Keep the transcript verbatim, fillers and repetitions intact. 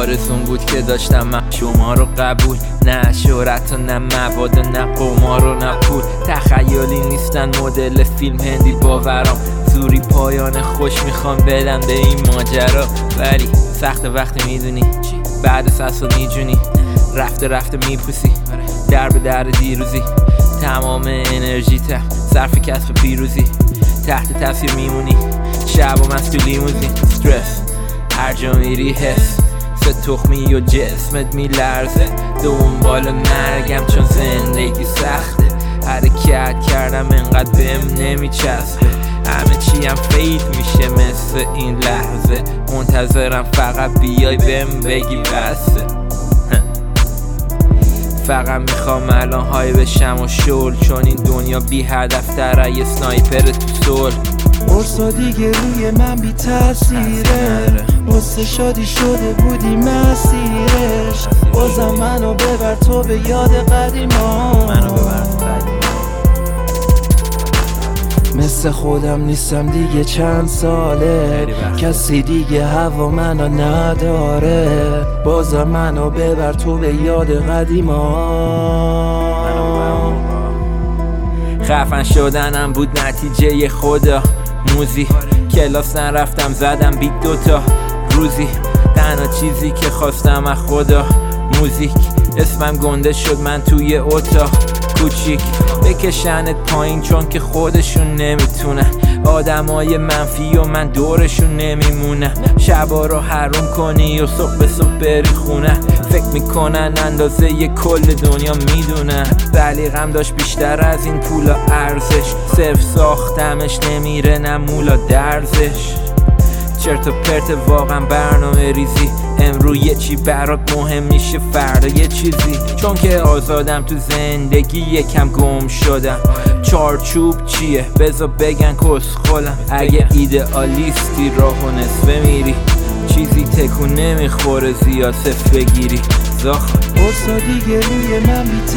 آرزون بود که داشتم من شما رو قبول، نه شهرت و نه مواد و نه قمار و نه پول. تخیلی نیستن مدل فیلم هندی باورام، زوری پایان خوش میخوام بدم به این ماجرا. ولی سخت وقتی میدونی بعد سس و نیجونی رفته رفته میپوسی در به در دیروزی، تمام انرژیتم صرف کسب پیروزی، تحت تاثیر میمونی شب و مست تو لیموزین. استرس هر جا میری حس سه تخمی و جسمت میلرزه، دنبال مرگم چون زندگی سخته، حرکت کردم انقدر بهم نمیچسبه، همه چیم فید میشه مثل این لحظه، منتظرم فقط بیای بهم بگی بسه. فقط میخوام الان های بشم و شل، چون این دنیا بی هدف تره یه سنایپر تو سول. قرصا دیگه روی من بی تاثیره، واسه شادی شده بودی مسیرش، بازم منو ببر تو به یاد قدیما، منو ببر مثل خودم نیستم دیگه چند ساله، کسی دیگه هوا منو نداره، بازم منو ببر تو به یاد قدیما. خفن شدنم بود نتیجه خدا موزی، کلاس نرفتم زدم بیت دوتا روزی، تنها چیزی که خواستم از خدا موزیک، اسمم گنده شد من توی اتاق کوچیک، بکشنت پایین چون که خودشون نمیتونن، آدمای منفی و من دورشون نمیمونم، شبا رو حروم کنی و صبح به صبح بری خونه، فکر میکنن اندازه ی کل دنیا میدونن، ولی غم داشت بیشتر از این پولا ارزش، صرف ساختمش نمیره نه مولا درزش، چرت و پرت واقعا برنامه ریزی، امرو یه چی برات مهم میشه فردا یه چیزی، چون که آزادم تو زندگی یکم گم شدم، چارچوب چیه بذار بگن کسخلم، اگه ایدئالیستی راهو نصفه میری، چیزی تکون نمیخوره زیاد صف بگیری زاخ. قرصا دیگه روی من بی